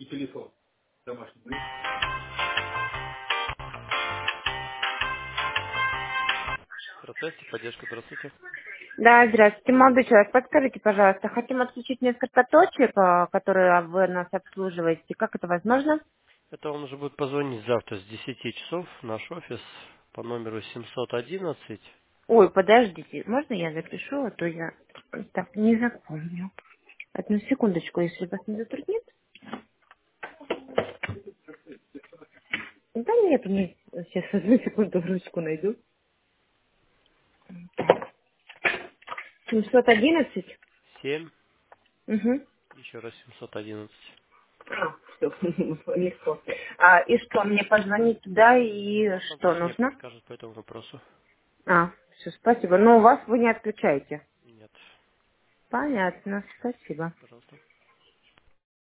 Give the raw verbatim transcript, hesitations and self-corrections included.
Здравствуйте, поддержка, здравствуйте. Да, здравствуйте, молодой человек. Подскажите, пожалуйста, хотим отключить несколько точек, а, которые вы нас обслуживаете. Как это возможно? Это он уже будет позвонить завтра с десяти часов в наш офис по номеру семьсот одиннадцать. Ой, подождите, можно я запишу, а то я так не запомню. Одну секундочку, если вас не затруднит. Да нет, мне сейчас одну секунду ручку найду. семьсот одиннадцать. семь, Угу. еще раз семьсот одиннадцать. А, все, легко. А, и что, мне позвонить туда и Он что точнее нужно? подскажет по этому вопросу. А, все, спасибо. Но у вас вы не отключаете. Нет. Понятно, спасибо. Пожалуйста.